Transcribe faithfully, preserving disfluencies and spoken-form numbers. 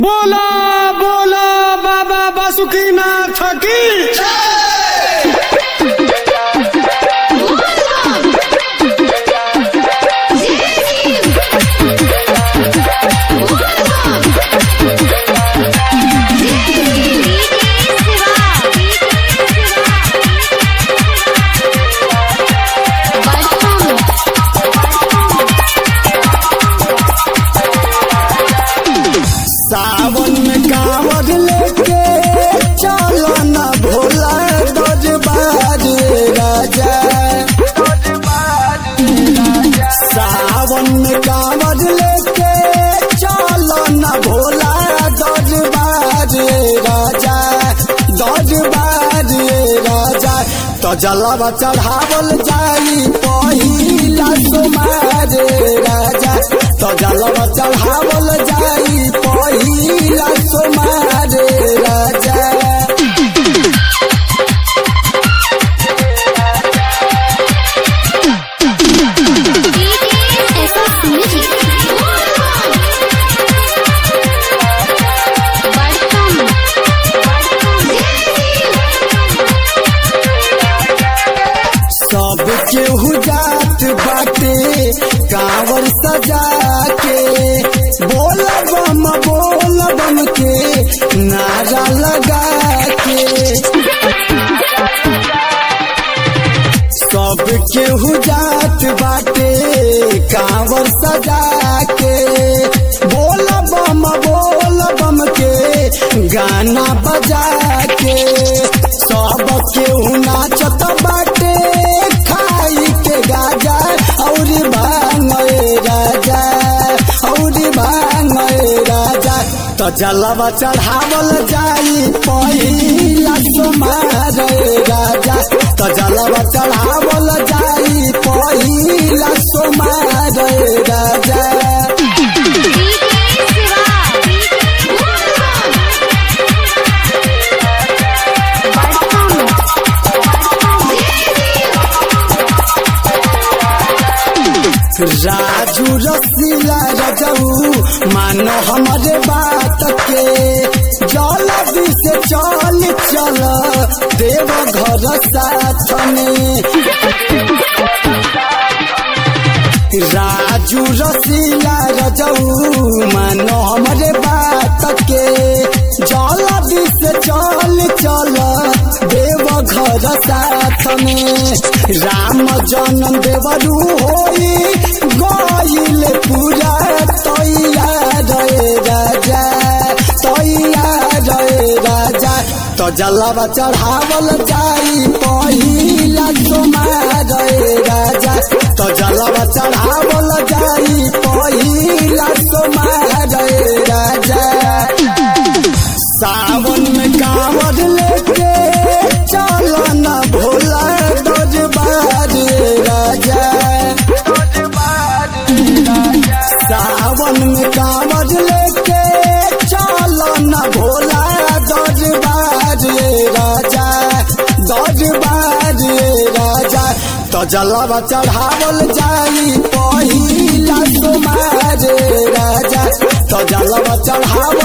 बोला बोला बाबा बासुकीनाथ की सावन में कांवर लेके चलो न भोला दरबार राजा। सावन में कांवर लेके चलो न भोला दरबार राजा दरबार राजा। तो जलवा चढ़ावल जाई पहिला सोमवार राजा। तो जलवा चढ़ावल जाई पहिला सोमवार राजा। सब केहू जात बाटे कांवर सजा के बोल बम बोल बम के नारा लगा के। सब केहू जात बाटे कांवर सजा के बोल बम बोल बम के गाना बजा के। सब केहू नाचत बाटे खाई के गाजा और भांग राजा और भांग राजा। तो जलवा चढ़ावल जाई पहिला सोमवार राजा। तो जलवा चढ़ावल जाई पहिला सोमवार राजा। राजू रसीला रजऊ मानो हमारे बात के जल्दी से चल चल देव घर साथ में। राजू रसीला रजऊ मानो हमारे बात के जल्दी से चल चल देव घर साथ में। राम जन्म देवरू होई गईल पूरा तैयार राजा तैयार राजा। तो जलवा चढ़ावल जाई पहिला सोमवार राजा। तो जलवा चढ़ावल जाई पहिला सोमवार राजा। सावन में कांवर लेके चलो न भोला दरबार राजा। सावन में कांवर लेके चलो न भोला दरबार राजा दरबार राजा। तो जलवा चढ़ावल जाई पहिला सोमवार राजा। तो जलवा चढ़ावल